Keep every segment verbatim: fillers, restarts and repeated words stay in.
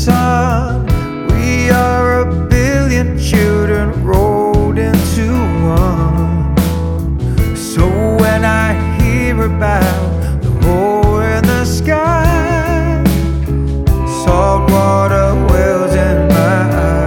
sun. We are a billion children rolled into one. So when I hear about the hole in the sky, saltwater wells in my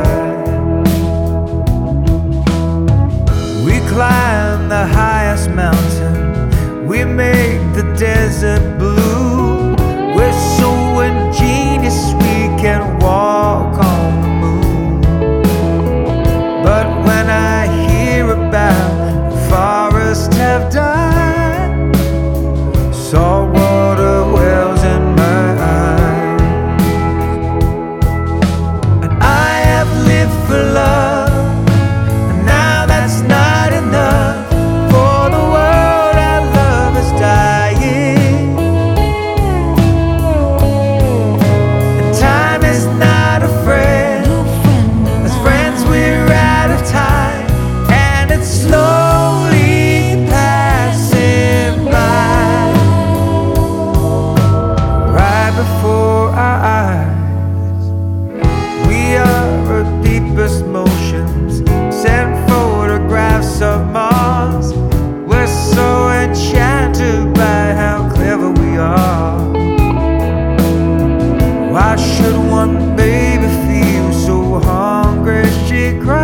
eyes. We climb the highest mountain, we make the desert blue. We're so ingenious we can walk on the moon. But when I hear about the forests have died, saltwater wells in my eyes. And I have lived for love, and now that's not enough, for the world I love is dying. And time is not a friend, as friends we're out of time, and it's slowly passing by, right before our eyes. We are our deepest motions, send photographs of Mars. We're so enchanted by how clever we are. Why should one baby feel so hungry she cries?